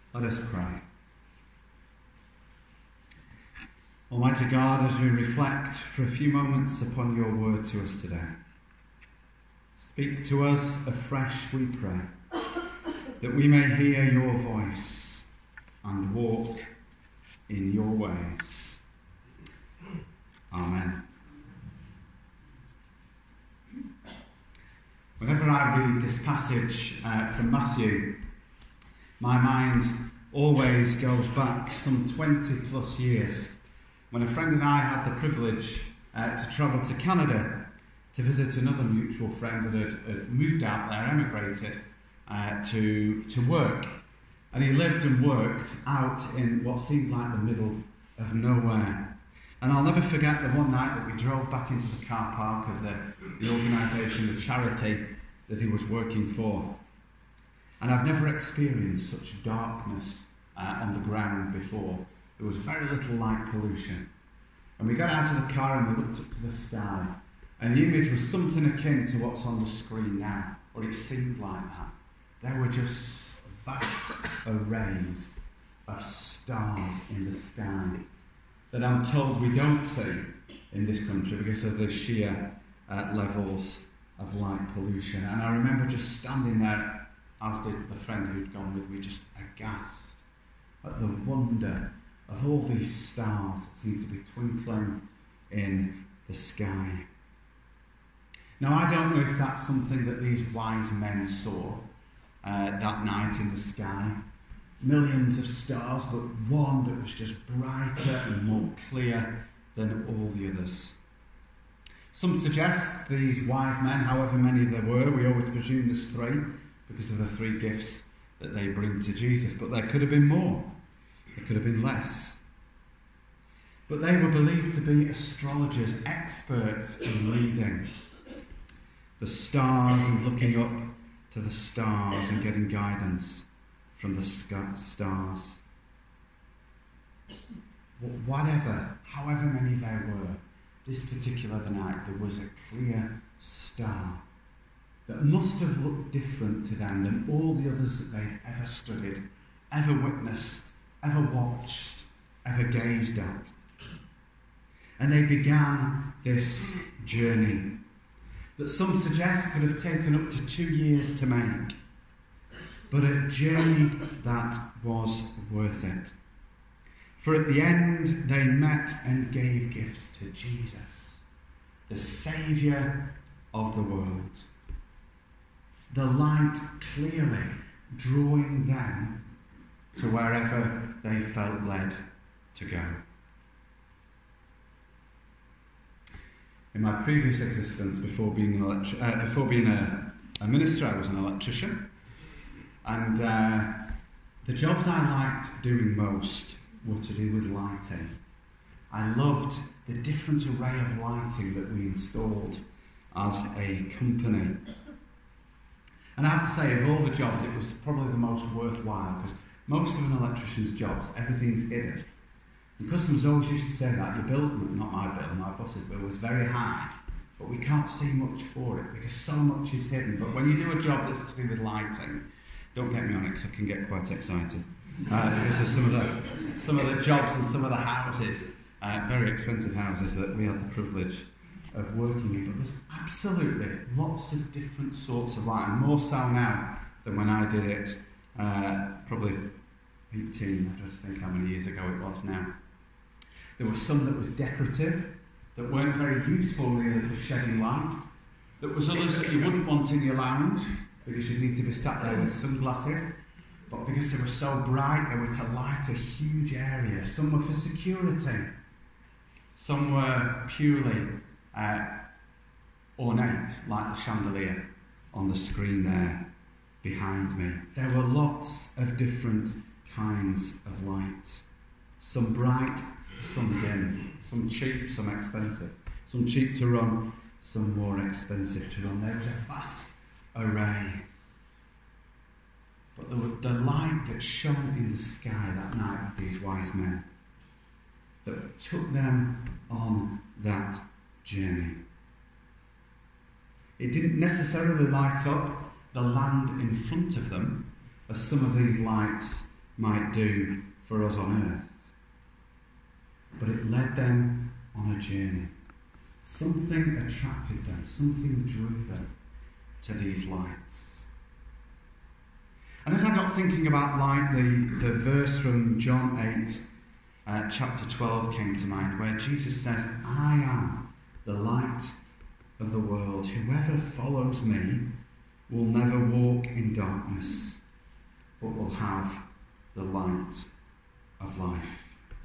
Let us pray. Almighty God, as we reflect for a few moments upon your word to us today, speak to us afresh, we pray, that we may hear your voice and walk in your ways. Amen. Whenever I read this passage from Matthew, my mind always goes back some 20 plus years when a friend and I had the privilege to travel to Canada to visit another mutual friend that had moved out there, emigrated to work. And he lived and worked out in what seemed like the middle of nowhere. And I'll never forget the one night that we drove back into the car park of the organisation, the charity that he was working for. And I've never experienced such darkness on the ground before. There was very little light pollution. And we got out of the car and we looked up to the sky. And the image was something akin to what's on the screen now, or it seemed like that. There were just vast arrays of stars in the sky that I'm told we don't see in this country because of the sheer levels of light pollution. And I remember just standing there, as did the friend who'd gone with me, just aghast at the wonder of all these stars that seem to be twinkling in the sky. Now, I don't know if that's something that these wise men saw that night in the sky. Millions of stars, but one that was just brighter and more clear than all the others. Some suggest these wise men, however many there were, we always presume there's three because of the three gifts that they bring to Jesus, but there could have been more. There could have been less. But they were believed to be astrologers, experts in reading the stars and looking up to the stars and getting guidance from the stars. Whatever, however many there were, this particular night there was a clear star that must have looked different to them than all the others that they'd ever studied, ever witnessed, ever watched, ever gazed at. And they began this journey that some suggest could have taken up to 2 years to make, but a journey that was worth it. For at the end they met and gave gifts to Jesus, the Saviour of the world. The light clearly drawing them to wherever they felt led to go. In my previous existence, before being a minister, I was an electrician, and the jobs I liked doing most were to do with lighting. I loved the different array of lighting that we installed as a company. And I have to say, of all the jobs, it was probably the most worthwhile, because most of an electrician's jobs, everything's hidden. And customers always used to say that your bill, not my bill, my boss's bill was very high, but we can't see much for it because so much is hidden. But when you do a job that's to do with lighting, don't get me on it because I can get quite excited because of some of the jobs and some of the houses, very expensive houses that we had the privilege of working in. But there's absolutely lots of different sorts of lighting, more so now than when I did it probably 18, I just think how many years ago it was now. There was some that was decorative, that weren't very useful really for shedding light. There was others that you wouldn't want in your lounge because you'd need to be sat there with sunglasses. But because they were so bright, they were to light a huge area. Some were for security. Some were purely ornate, like the chandelier on the screen there behind me. There were lots of different kinds of light. Some bright, some dim, some cheap, some expensive. Some cheap to run, some more expensive to run. There was a vast array. But the light that shone in the sky that night with these wise men that took them on that journey. It didn't necessarily light up the land in front of them, as some of these lights might do for us on earth. But it led them on a journey. Something attracted them, something drew them to these lights. And as I got thinking about light, the verse from John 8, chapter 12 came to mind, where Jesus says, I am the light of the world. Whoever follows me will never walk in darkness, but will have the light of life.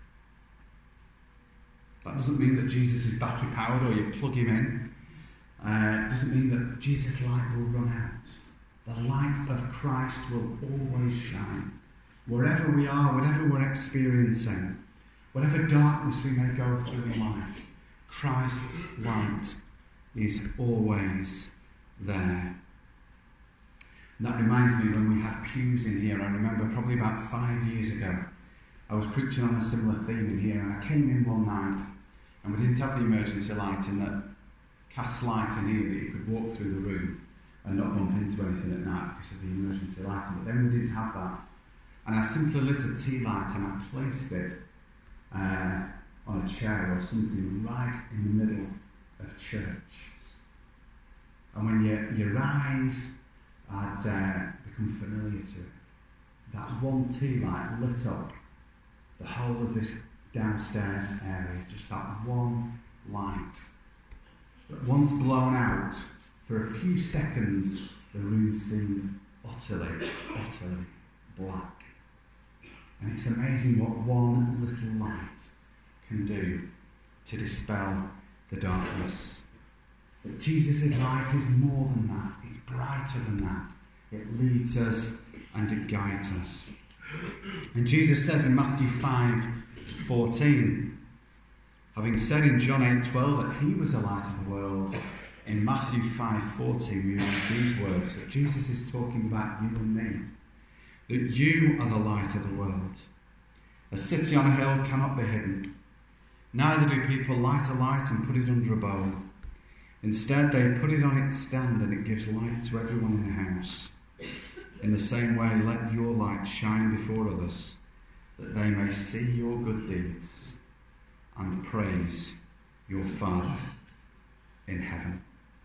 That doesn't mean that Jesus is battery powered or you plug him in. It doesn't mean that Jesus' light will run out. The light of Christ will always shine. Wherever we are, whatever we're experiencing, whatever darkness we may go through in life, Christ's light is always there. And that reminds me when we had pews in here. I remember probably about 5 years ago, I was preaching on a similar theme in here, and I came in one night, and we didn't have the emergency lighting that cast light in here that you could walk through the room and not bump into anything at night because of the emergency lighting. But then we didn't have that. And I simply lit a tea light and I placed it on a chair or something right in the middle of church. And when your eyes had become familiar to it, that one tea light lit up the whole of this downstairs area, just that one light. But once blown out, for a few seconds, the room seemed utterly black. And it's amazing what one little light can do to dispel the darkness. But Jesus' light is more than that. It's brighter than that. It leads us and it guides us. And Jesus says in Matthew 5:14, having said in John 8:12 that he was the light of the world, in Matthew 5:14 we read these words, that Jesus is talking about you and me, that you are the light of the world. A city on a hill cannot be hidden. Neither do people light a light and put it under a bowl. Instead, they put it on its stand and it gives light to everyone in the house. In the same way, let your light shine before others, that they may see your good deeds and praise your Father in heaven.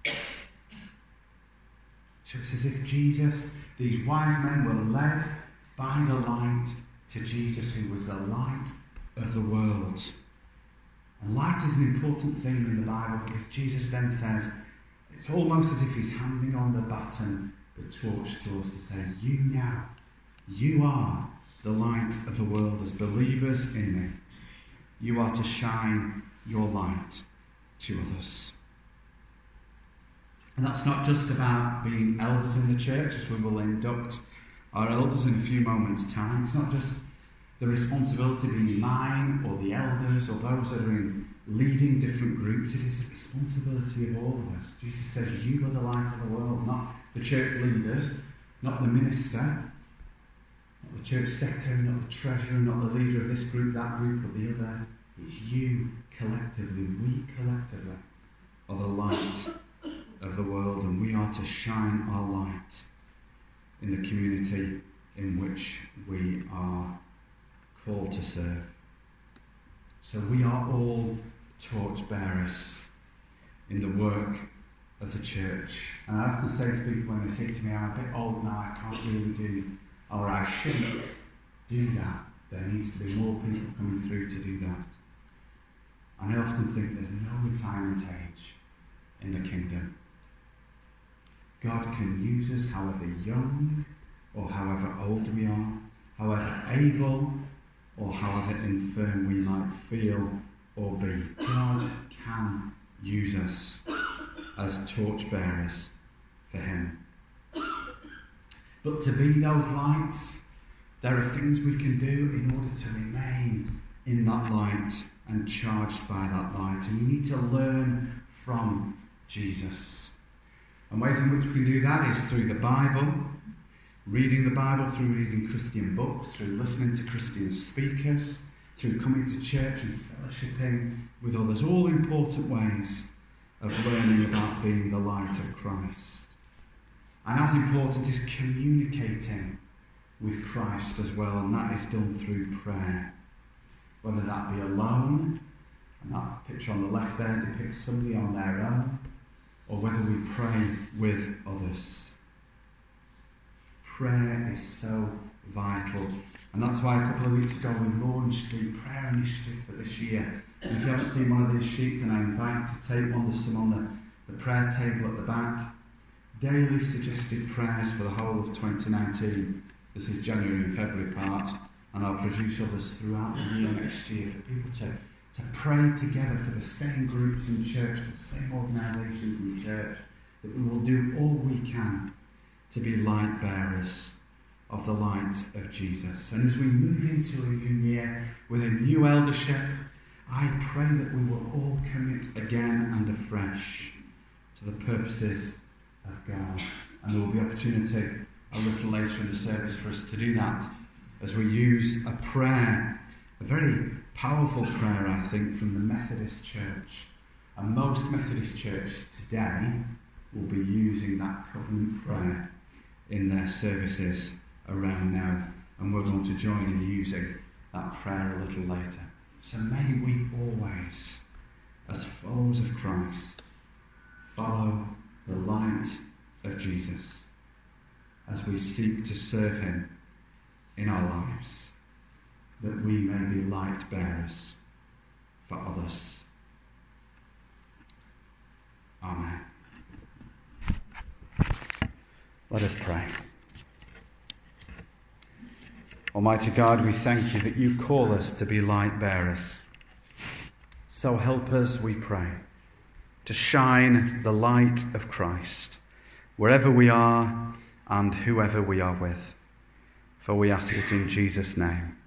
So it's as if Jesus, these wise men were led by the light to Jesus, who was the light of the world. And light is an important thing in the Bible because Jesus then says, it's almost as if he's handing on the baton, the torch to us to say, you now, you are the light of the world as believers in me. You are to shine your light to others. And that's not just about being elders in the church, as we will induct our elders in a few moments' time. It's not just the responsibility being mine or the elders or those that are in leading different groups. It is the responsibility of all of us. Jesus says, you are the light of the world, not the church leaders, not the minister, not the church secretary, not the treasurer, not the leader of this group, that group, or the other. It's you collectively, we collectively are the light of the world, and we are to shine our light in the community in which we are called to serve. So we are all torch bearers in the work of the church. And I often say to people when they say to me, I'm a bit old now, I can't really do, or I shouldn't do that. There needs to be more people coming through to do that. And I often think there's no retirement age in the kingdom. God can use us however young or however old we are, however able or however infirm we might feel or be. God can use us as torchbearers for him. But to be those lights, there are things we can do in order to remain in that light and charged by that light. And we need to learn from Jesus. And ways in which we can do that is through the Bible, reading the Bible, through reading Christian books, through listening to Christian speakers, through coming to church and fellowshipping with others. All important ways of learning about being the light of Christ. And as important is communicating with Christ as well, and that is done through prayer. Whether that be alone, and that picture on the left there depicts somebody on their own, or whether we pray with others. Prayer is so vital, and that's why a couple of weeks ago we launched the prayer initiative for this year. And if you haven't seen one of these sheets, then I invite you to take one. There's some on the prayer table at the back. Daily suggested prayers for the whole of 2019. This is January and February part, and I'll produce others throughout the year next year for people to pray together for the same groups in church, for the same organisations in church, that we will do all we can to be light bearers of the light of Jesus. And as we move into a new year with a new eldership, I pray that we will all commit again and afresh to the purposes of God. And there will be opportunity a little later in the service for us to do that as we use a prayer, a very powerful prayer, I think, from the Methodist Church. And most Methodist churches today will be using that covenant prayer in their services around now. And we're going to join in using that prayer a little later. So may we always, as followers of Christ, follow the light of Jesus as we seek to serve him in our lives, that we may be light bearers for others. Amen. Let us pray. Almighty God, we thank you that you call us to be light bearers. So help us, we pray, to shine the light of Christ wherever we are and whoever we are with. For we ask it in Jesus' name.